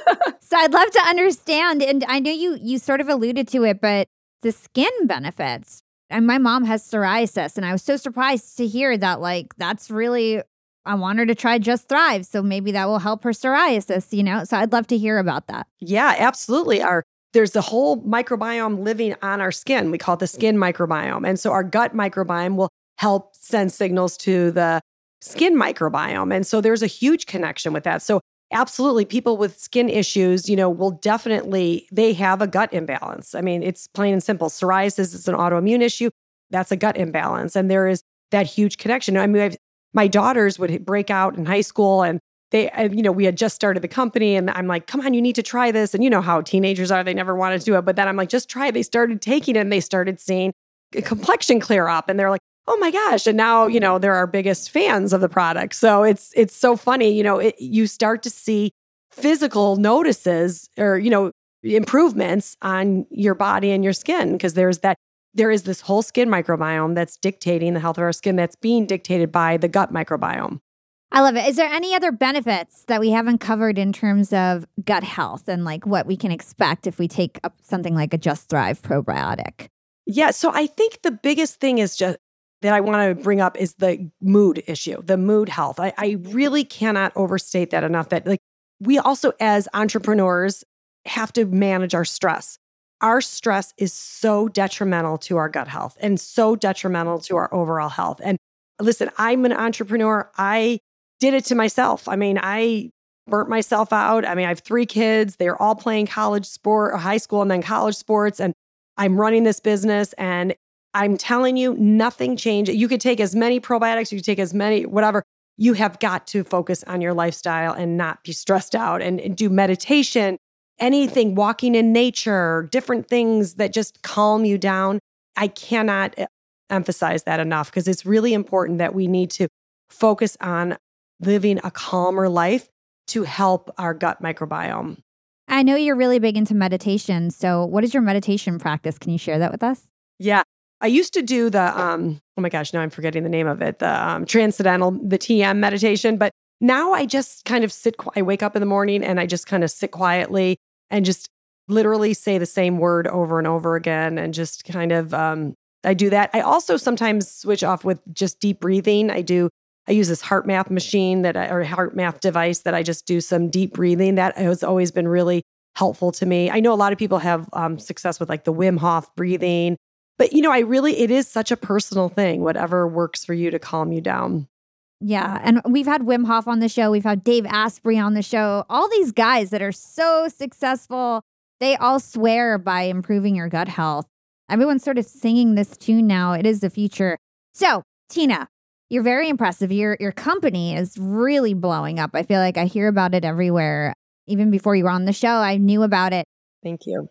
So I'd love to understand. And I know you you sort of alluded to it, but the skin benefits. And my mom has psoriasis. And I was so surprised to hear that, like, that's really, I want her to try Just Thrive. So maybe that will help her psoriasis, you know? So I'd love to hear about that. Yeah, absolutely. Our There's the whole microbiome living on our skin. We call it the skin microbiome. And so our gut microbiome will help send signals to the skin microbiome. And so there's a huge connection with that. So absolutely, people with skin issues, you know, will definitely, they have a gut imbalance. I mean, it's plain and simple. Psoriasis is an autoimmune issue. That's a gut imbalance. And there is that huge connection. I mean, I've, my daughters would break out in high school and they, you know, we had just started the company and I'm like, come on, you need to try this. And you know how teenagers are, they never wanted to do it. But then I'm like, just try it. They started taking it and they started seeing a complexion clear up and they're like, oh my gosh. And now, you know, they're our biggest fans of the product. So it's, it's so funny, you know, it, you start to see physical notices or, you know, improvements on your body and your skin because there's that, there is this whole skin microbiome that's dictating the health of our skin that's being dictated by the gut microbiome. I love it. Is there any other benefits that we haven't covered in terms of gut health and like what we can expect if we take up something like a Just Thrive probiotic? Yeah. So I think the biggest thing is just that I want to bring up is the mood issue, the mood health. I, I really cannot overstate that enough that like we also as entrepreneurs have to manage our stress. Our stress is so detrimental to our gut health and so detrimental to our overall health. And listen, I'm an entrepreneur. I did it to myself. I mean, I burnt myself out. I mean, I have three kids. They're all playing college sport, high school, and then college sports. And I'm running this business. And I'm telling you, nothing changed. You could take as many probiotics, you could take as many, whatever. You have got to focus on your lifestyle and not be stressed out and, and do meditation, anything, walking in nature, different things that just calm you down. I cannot emphasize that enough because it's really important that we need to focus on living a calmer life to help our gut microbiome. I know you're really big into meditation. So what is your meditation practice? Can you share that with us? Yeah. I used to do the, um, oh my gosh, now I'm forgetting the name of it, the um, transcendental, the T M meditation. But now I just kind of sit, I wake up in the morning and I just kind of sit quietly and just literally say the same word over and over again and just kind of, um, I do that. I also sometimes switch off with just deep breathing. I do, I use this HeartMath machine that I, or HeartMath device that I just do some deep breathing. That has always been really helpful to me. I know a lot of people have um, success with like the Wim Hof breathing. But, you know, I really, it is such a personal thing, whatever works for you to calm you down. Yeah. And we've had Wim Hof on the show. We've had Dave Asprey on the show. All these guys that are so successful, they all swear by improving your gut health. Everyone's sort of singing this tune now. It is the future. So, Tina, you're very impressive. Your, your company is really blowing up. I feel like I hear about it everywhere. Even before you were on the show, I knew about it. Thank you.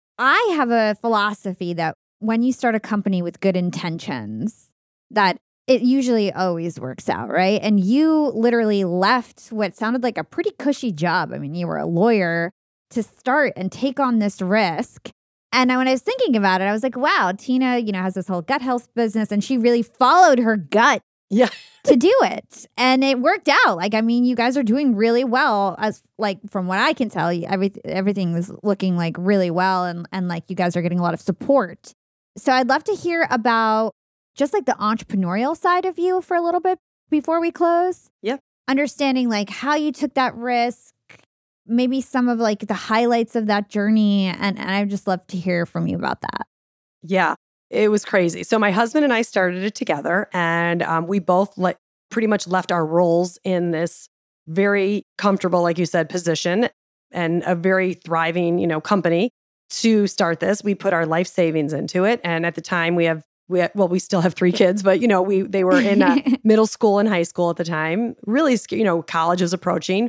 I have a philosophy that when you start a company with good intentions, that it usually always works out, right? And you literally left what sounded like a pretty cushy job. I mean, you were a lawyer to start and take on this risk. And when I was thinking about it, I was like, wow, Tina, you know, has this whole gut health business and she really followed her gut yeah. to do it. And it worked out. Like, I mean, you guys are doing really well as like, from what I can tell you, every, everything is looking like really well. And, and like you guys are getting a lot of support. So I'd love to hear about just like the entrepreneurial side of you for a little bit before we close. Yeah. Understanding like how you took that risk, maybe some of like the highlights of that journey. And, and I'd just love to hear from you about that. Yeah, it was crazy. So my husband and I started it together, and um, we both le- pretty much left our roles in this very comfortable, like you said, position and a very thriving, you know, company to start this. We put our life savings into it. And at the time we have, we had, well, we still have three kids, but you know, we, they were in uh, middle school and high school at the time, really, you know, college was approaching,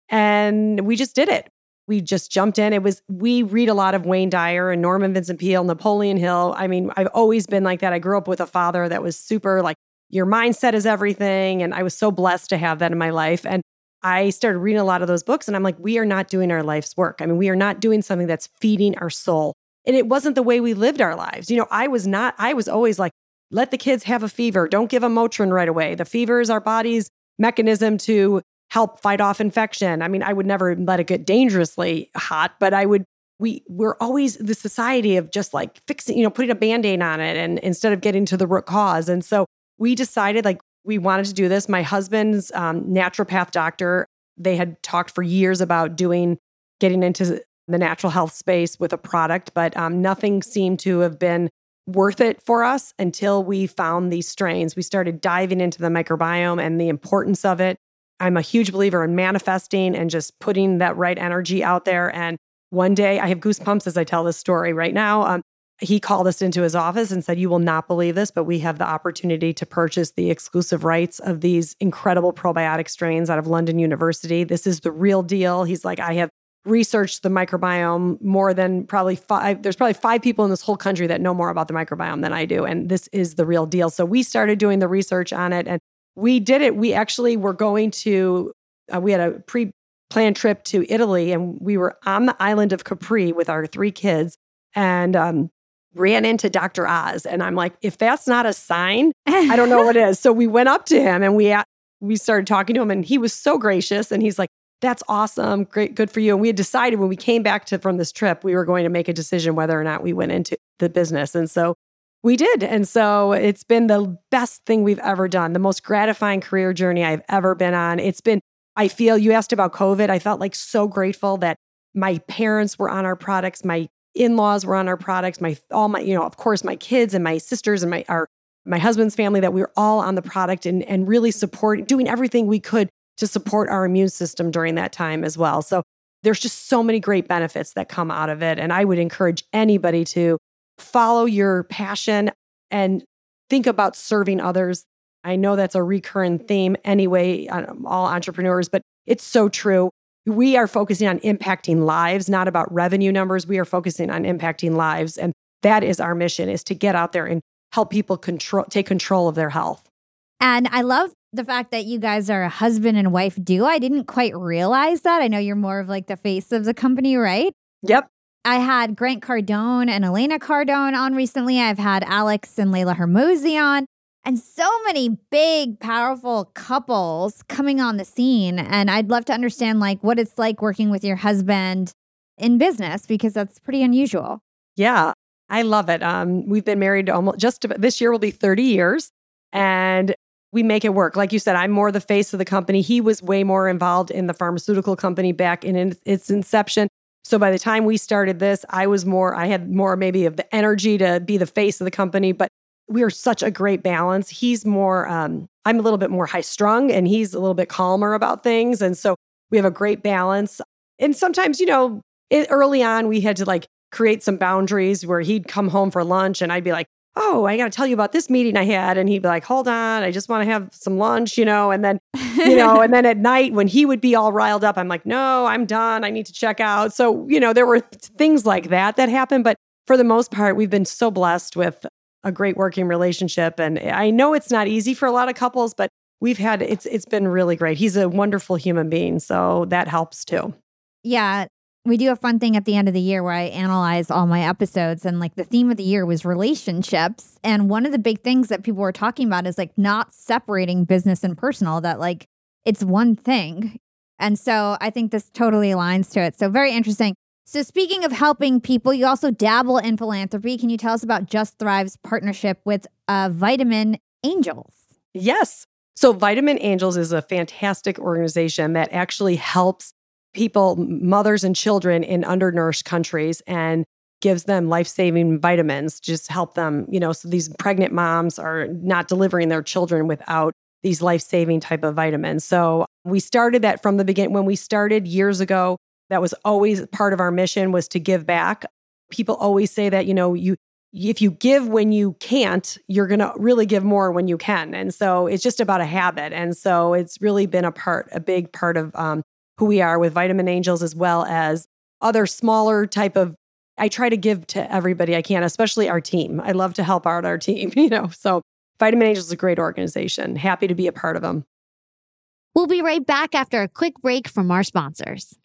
and we just did it. We just jumped in. It was, we read a lot of Wayne Dyer and Norman Vincent Peale, Napoleon Hill. I mean, I've always been like that. I grew up with a father that was super like, your mindset is everything. And I was so blessed to have that in my life. And I started reading a lot of those books, and I'm like, we are not doing our life's work. I mean, we are not doing something that's feeding our soul. And it wasn't the way we lived our lives. You know, I was not, I was always like, let the kids have a fever. Don't give them Motrin right away. The fever is our body's mechanism to help fight off infection. I mean, I would never let it get dangerously hot, but I would, we, we're always the society of just like fixing, you know, putting a Band-Aid on it, and instead of getting to the root cause. And so we decided like we wanted to do this. My husband's um, naturopath doctor, they had talked for years about doing, getting into the natural health space with a product, but um, nothing seemed to have been worth it for us until we found these strains. We started diving into the microbiome and the importance of it. I'm a huge believer in manifesting and just putting that right energy out there. And one day, I have goosebumps as I tell this story right now. Um, he called us into his office and said, you will not believe this, but we have the opportunity to purchase the exclusive rights of these incredible probiotic strains out of London University. This is the real deal. He's like, I have researched the microbiome more than probably five. There's probably five people in this whole country that know more about the microbiome than I do. And this is the real deal. So we started doing the research on it, and we did it. We actually were going to, uh, we had a pre-planned trip to Italy, and we were on the island of Capri with our three kids, and um, ran into Doctor Oz. And I'm like, if that's not a sign, I don't know what is. So we went up to him, and we we started talking to him, and he was so gracious. And he's like, that's awesome. Great. Good for you. And we had decided when we came back to from this trip, we were going to make a decision whether or not we went into the business. And so we did. And so it's been the best thing we've ever done, the most gratifying career journey I've ever been on. It's been, I feel, you asked about COVID. I felt like so grateful that my parents were on our products. My in-laws were on our products. My, all my, you know, of course, my kids and my sisters and my, our, my husband's family, that we were all on the product and, and really support, doing everything we could to support our immune system during that time as well. So there's just so many great benefits that come out of it. And I would encourage anybody to follow your passion and think about serving others. I know that's a recurring theme anyway, on all entrepreneurs, but it's so true. We are focusing on impacting lives, not about revenue numbers. We are focusing on impacting lives. And that is our mission, is to get out there and help people control, take control of their health. And I love the fact that you guys are a husband and wife duo. I didn't quite realize that. I know you're more of like the face of the company, right? Yep. I had Grant Cardone and Elena Cardone on recently. I've had Alex and Layla Hermosi on, and so many big, powerful couples coming on the scene. And I'd love to understand like what it's like working with your husband in business, because that's pretty unusual. Yeah, I love it. Um, we've been married almost just about, this year will be thirty years, and we make it work. Like you said, I'm more the face of the company. He was way more involved in the pharmaceutical company back in its inception. So by the time we started this, I was more, I had more maybe of the energy to be the face of the company, but we are such a great balance. He's more, um, I'm a little bit more high strung, and he's a little bit calmer about things. And so we have a great balance. And sometimes, you know, it, early on, we had to like create some boundaries where he'd come home for lunch and I'd be like, oh, I got to tell you about this meeting I had. And he'd be like, hold on, I just want to have some lunch, you know, and then, you know, and then at night when he would be all riled up, I'm like, no, I'm done. I need to check out. So, you know, there were th- things like that that happened. But for the most part, we've been so blessed with a great working relationship. And I know it's not easy for a lot of couples, but we've had, it's it's been really great. He's a wonderful human being. So that helps too. Yeah. We do a fun thing at the end of the year where I analyze all my episodes, and like the theme of the year was relationships. And one of the big things that people were talking about is like not separating business and personal, that like it's one thing. And so I think this totally aligns to it. So very interesting. So speaking of helping people, you also dabble in philanthropy. Can you tell us about Just Thrive's partnership with uh, Vitamin Angels? Yes. So Vitamin Angels is a fantastic organization that actually helps people, mothers and children in undernourished countries, and gives them life-saving vitamins, just help them, you know, so these pregnant moms are not delivering their children without these life-saving type of vitamins. So we started that from the beginning. When we started years ago, that was always part of our mission, was to give back. People always say that, you know, you if you give when you can't, you're going to really give more when you can. And so it's just about a habit. And so it's really been a part, a big part of um, who we are with Vitamin Angels, as well as other smaller type of, I try to give to everybody I can, especially our team. I love to help out our team, you know. So Vitamin Angels is a great organization. Happy to be a part of them. We'll be right back after a quick break from our sponsors.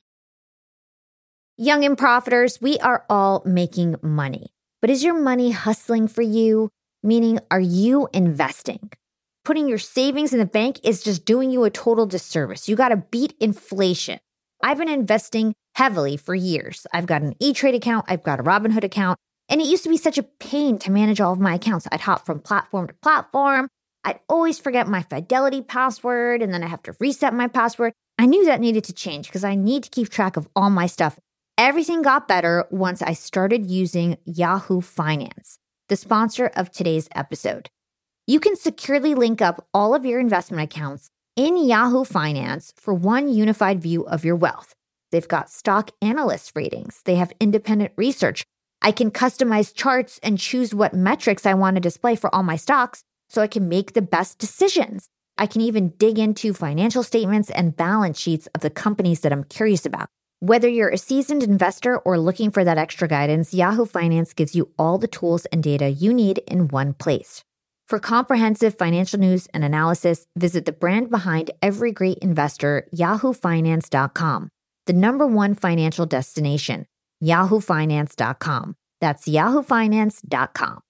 Young and Profiters, we are all making money. But is your money hustling for you? Meaning, are you investing? Putting your savings in the bank is just doing you a total disservice. You got to beat inflation. I've been investing heavily for years. I've got an E-Trade account. I've got a Robinhood account. And it used to be such a pain to manage all of my accounts. I'd hop from platform to platform. I'd always forget my Fidelity password, and then I have to reset my password. I knew that needed to change because I need to keep track of all my stuff. Everything got better once I started using Yahoo Finance, the sponsor of today's episode. You can securely link up all of your investment accounts in Yahoo Finance for one unified view of your wealth. They've got stock analyst ratings. They have independent research. I can customize charts and choose what metrics I want to display for all my stocks so I can make the best decisions. I can even dig into financial statements and balance sheets of the companies that I'm curious about. Whether you're a seasoned investor or looking for that extra guidance, Yahoo Finance gives you all the tools and data you need in one place. For comprehensive financial news and analysis, visit the brand behind every great investor, yahoo finance dot com, the number one financial destination, yahoo finance dot com. That's yahoo finance dot com.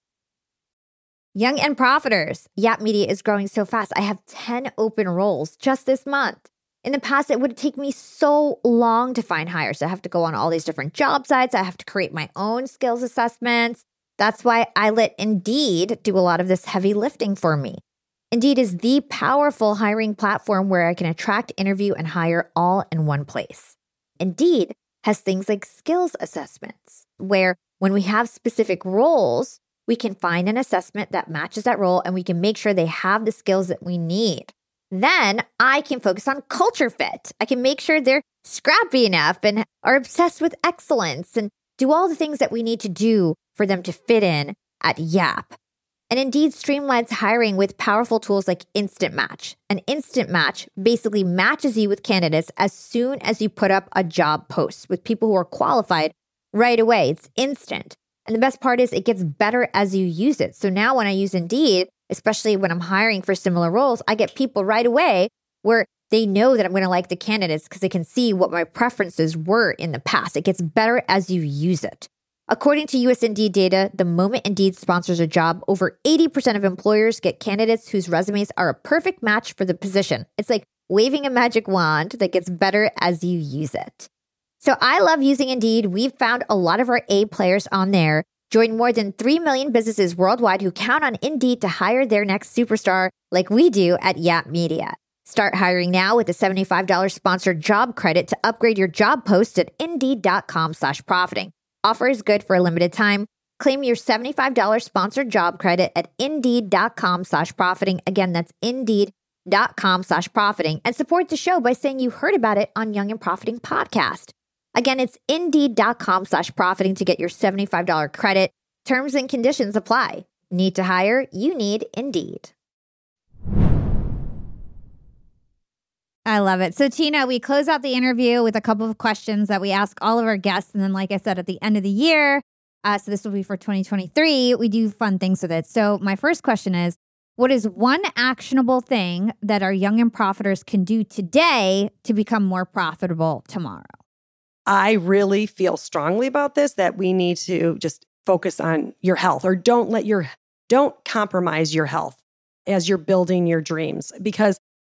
Young and Profiters, Yap Media is growing so fast. I have ten open roles just this month. In the past, it would take me so long to find hires. I have to go on all these different job sites. I have to create my own skills assessments. That's why I let Indeed do a lot of this heavy lifting for me. Indeed is the powerful hiring platform where I can attract, interview, and hire all in one place. Indeed has things like skills assessments, where when we have specific roles, we can find an assessment that matches that role, and we can make sure they have the skills that we need. Then I can focus on culture fit. I can make sure they're scrappy enough and are obsessed with excellence and do all the things that we need to do for them to fit in at Yap. And Indeed streamlines hiring with powerful tools like Instant Match. An Instant Match basically matches you with candidates as soon as you put up a job post with people who are qualified right away. It's instant. And the best part is it gets better as you use it. So now when I use Indeed, especially when I'm hiring for similar roles, I get people right away where they know that I'm going to like the candidates because they can see what my preferences were in the past. It gets better as you use it. According to U S Indeed data, the moment Indeed sponsors a job, over eighty percent of employers get candidates whose resumes are a perfect match for the position. It's like waving a magic wand that gets better as you use it. So I love using Indeed. We've found a lot of our A players on there. Join more than three million businesses worldwide who count on Indeed to hire their next superstar like we do at Yap Media. Start hiring now with a seventy-five dollars sponsored job credit to upgrade your job post at indeed.com slash profiting. Offer is good for a limited time. Claim your seventy-five dollars sponsored job credit at indeed.com slash profiting. Again, that's indeed.com slash profiting. And support the show by saying you heard about it on Young and Profiting Podcast. Again, it's indeed.com slash profiting to get your seventy-five dollars credit. Terms and conditions apply. Need to hire? You need Indeed. I love it. So, Tina, we close out the interview with a couple of questions that we ask all of our guests. And then, like I said, at the end of the year, uh, so this will be for twenty twenty-three, we do fun things with it. So my first question is, what is one actionable thing that our young and profiters can do today to become more profitable tomorrow? I really feel strongly about this, that we need to just focus on your health, or don't let your, don't compromise your health as you're building your dreams, because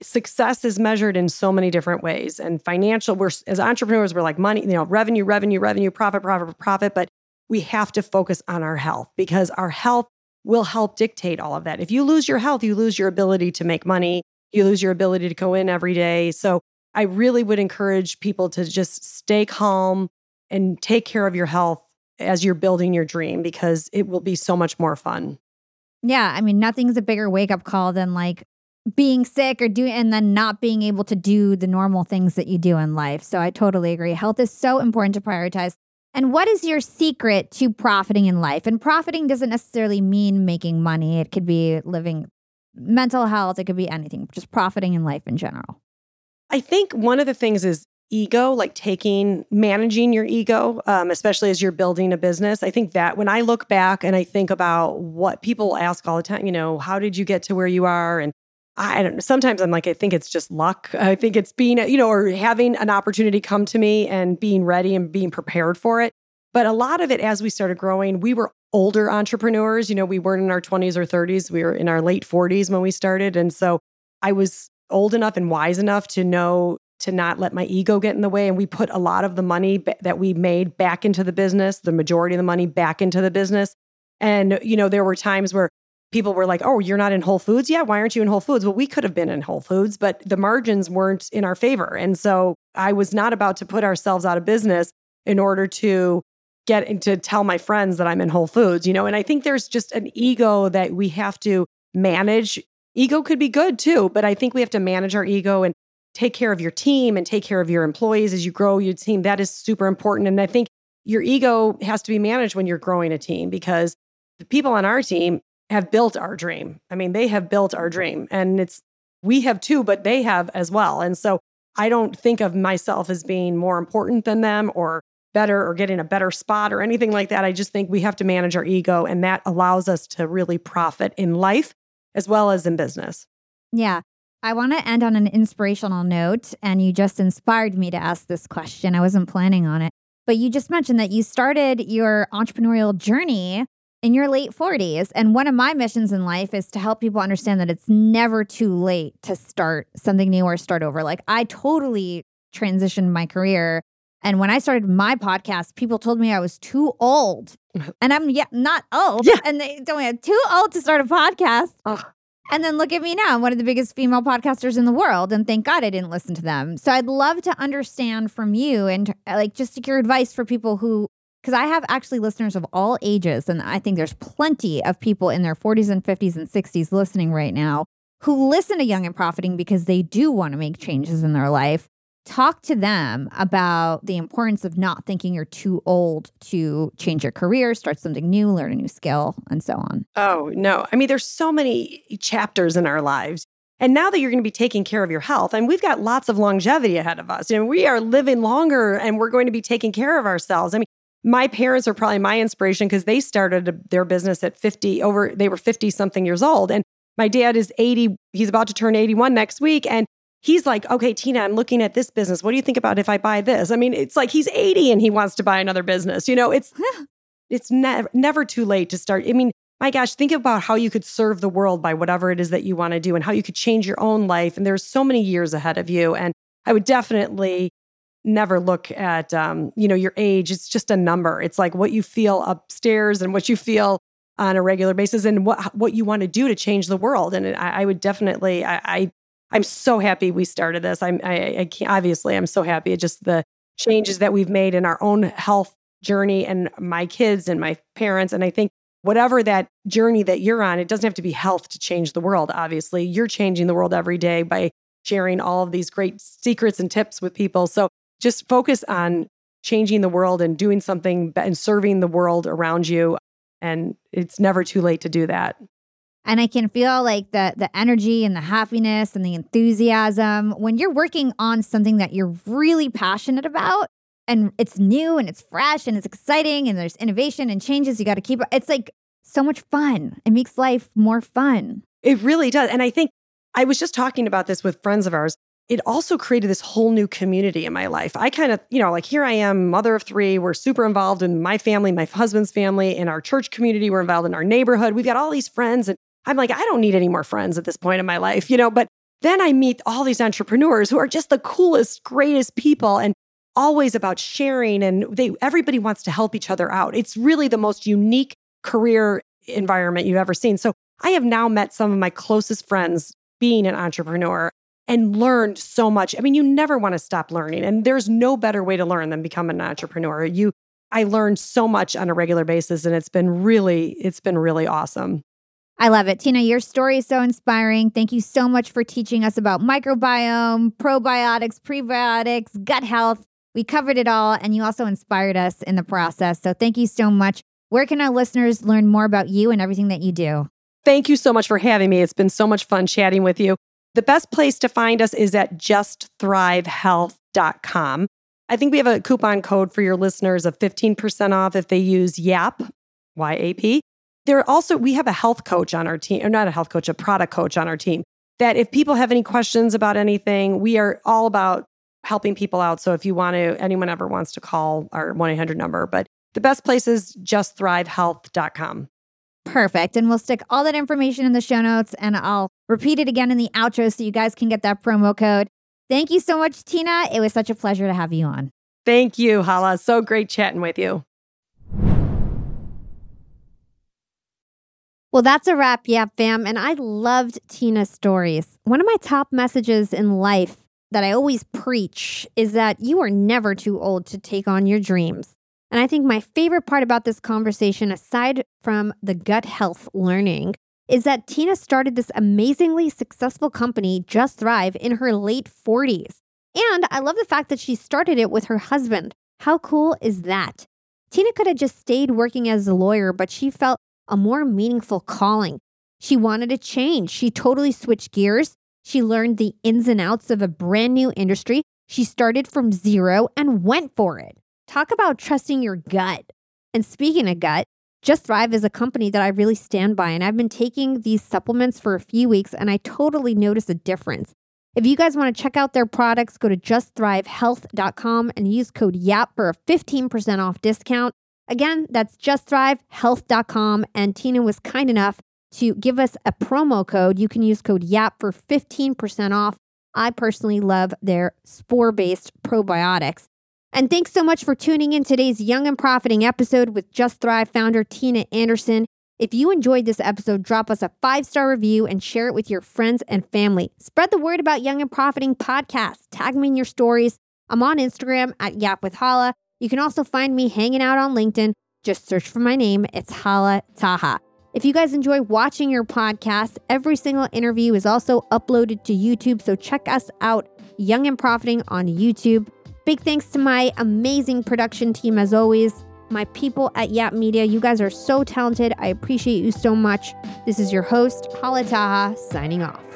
success is measured in so many different ways. And financial, we're as entrepreneurs, we're like money, you know, revenue, revenue, revenue, profit, profit, profit. But we have to focus on our health because our health will help dictate all of that. If you lose your health, you lose your ability to make money. You lose your ability to go in every day. So I really would encourage people to just stay calm and take care of your health as you're building your dream because it will be so much more fun. Yeah. I mean, nothing's a bigger wake up call than like being sick or doing and then not being able to do the normal things that you do in life. So I totally agree. Health is so important to prioritize. And what is your secret to profiting in life? And profiting doesn't necessarily mean making money. It could be living mental health. It could be anything, just profiting in life in general. I think one of the things is ego, like taking, managing your ego, um, especially as you're building a business. I think that when I look back and I think about what people ask all the time, you know, how did you get to where you are? And I don't know, sometimes I'm like, I think it's just luck. I think it's being, you know, or having an opportunity come to me and being ready and being prepared for it. But a lot of it, as we started growing, we were older entrepreneurs. You know, we weren't in our twenties or thirties. We were in our late forties when we started. And so I was old enough and wise enough to know to not let my ego get in the way. And we put a lot of the money b- that we made back into the business, the majority of the money back into the business. And, you know, there were times where people were like, oh, you're not in Whole Foods? Yeah, why aren't you in Whole Foods? Well, we could have been in Whole Foods, but the margins weren't in our favor. And so I was not about to put ourselves out of business in order to get into tell my friends that I'm in Whole Foods, you know? And I think there's just an ego that we have to manage. Ego could be good too, but I think we have to manage our ego and take care of your team and take care of your employees as you grow your team. That is super important. And I think your ego has to be managed when you're growing a team because the people on our team have built our dream. I mean, they have built our dream and it's, we have too, but they have as well. And so I don't think of myself as being more important than them or better or getting a better spot or anything like that. I just think we have to manage our ego and that allows us to really profit in life as well as in business. Yeah. I want to end on an inspirational note, and you just inspired me to ask this question. I wasn't planning on it, but you just mentioned that you started your entrepreneurial journey in your late forties. And one of my missions in life is to help people understand that it's never too late to start something new or start over. Like I totally transitioned my career. And when I started my podcast, people told me I was too old. And I'm yeah, not old. Yeah. And they told me I'm too old to start a podcast. Oh. And then look at me now. I'm one of the biggest female podcasters in the world. And thank God I didn't listen to them. So I'd love to understand from you and like just your advice for people who, because I have actually listeners of all ages. And I think there's plenty of people in their forties and fifties and sixties listening right now who listen to Young and Profiting because they do want to make changes in their life. Talk to them about the importance of not thinking you're too old to change your career, start something new, learn a new skill, and so on. Oh, no. I mean, there's so many chapters in our lives. And now that you're going to be taking care of your health, and we've got lots of longevity ahead of us. You know, we are living longer and we're going to be taking care of ourselves. I mean, my parents are probably my inspiration because they started their business at fifty over, they were fifty something years old. And my dad is eighty, he's about to turn eighty-one next week. And he's like, okay, Tina, I'm looking at this business. What do you think about if I buy this? I mean, it's like he's eighty and he wants to buy another business. You know, it's it's never never too late to start. I mean, my gosh, think about how you could serve the world by whatever it is that you want to do and how you could change your own life. And there's so many years ahead of you. And I would definitely never look at, um, you know, your age. It's just a number. It's like what you feel upstairs and what you feel on a regular basis and what what you want to do to change the world. And I, I would definitely, I, I I'm so happy we started this. I'm, I, I can't, obviously, I'm so happy. It's just the changes that we've made in our own health journey and my kids and my parents. And I think whatever that journey that you're on, it doesn't have to be health to change the world. Obviously, you're changing the world every day by sharing all of these great secrets and tips with people. So just focus on changing the world and doing something and serving the world around you. And it's never too late to do that. And I can feel like the the energy and the happiness and the enthusiasm when you're working on something that you're really passionate about and it's new and it's fresh and it's exciting and there's innovation and changes you got to keep. It's like so much fun. It makes life more fun. It really does. And I think I was just talking about this with friends of ours. It also created this whole new community in my life. I kind of, you know, like here I am, mother of three. We're super involved in my family, my husband's family, in our church community. We're involved in our neighborhood. We've got all these friends and I'm like, I don't need any more friends at this point in my life, you know, but then I meet all these entrepreneurs who are just the coolest, greatest people and always about sharing. And they everybody wants to help each other out. It's really the most unique career environment you've ever seen. So I have now met some of my closest friends being an entrepreneur and learned so much. I mean, you never want to stop learning. And there's no better way to learn than become an entrepreneur. You, I learned so much on a regular basis, and it's been really, it's been really awesome. I love it. Tina, your story is so inspiring. Thank you so much for teaching us about microbiome, probiotics, prebiotics, gut health. We covered it all, and you also inspired us in the process. So thank you so much. Where can our listeners learn more about you and everything that you do? Thank you so much for having me. It's been so much fun chatting with you. The best place to find us is at just thrive health dot com. I think we have a coupon code for your listeners of fifteen percent off if they use YAP, Y A P. There also, we have a health coach on our team, or not a health coach, a product coach on our team, that if people have any questions about anything, we are all about helping people out. So if you want to, anyone ever wants to call our one eight hundred number, but the best place is just thrive health dot com. Perfect. And we'll stick all that information in the show notes, and I'll repeat it again in the outro so you guys can get that promo code. Thank you so much, Tina. It was such a pleasure to have you on. Thank you, Hala. So great chatting with you. Well, that's a wrap, Yap fam. And I loved Tina's stories. One of my top messages in life that I always preach is that you are never too old to take on your dreams. And I think my favorite part about this conversation, aside from the gut health learning, is that Tina started this amazingly successful company, Just Thrive, in her late forties. And I love the fact that she started it with her husband. How cool is that? Tina could have just stayed working as a lawyer, but she felt a more meaningful calling. She wanted to change. She totally switched gears. She learned the ins and outs of a brand new industry. She started from zero and went for it. Talk about trusting your gut. And speaking of gut, Just Thrive is a company that I really stand by, and I've been taking these supplements for a few weeks, and I totally notice a difference. If you guys want to check out their products, go to just thrive health dot com and use code YAP for a fifteen percent off discount. Again, that's just thrive health dot com, and Tina was kind enough to give us a promo code. You can use code YAP for fifteen percent off. I personally love their spore-based probiotics. And thanks so much for tuning in today's Young and Profiting episode with Just Thrive founder Tina Anderson. If you enjoyed this episode, drop us a five-star review and share it with your friends and family. Spread the word about Young and Profiting podcast. Tag me in your stories. I'm on Instagram at Yap with Hala. You can also find me hanging out on LinkedIn. Just search for my name. It's Hala Taha. If you guys enjoy watching your podcast, every single interview is also uploaded to YouTube. So check us out, Young and Profiting on YouTube. Big thanks to my amazing production team as always. My people at Yap Media, you guys are so talented. I appreciate you so much. This is your host, Hala Taha, signing off.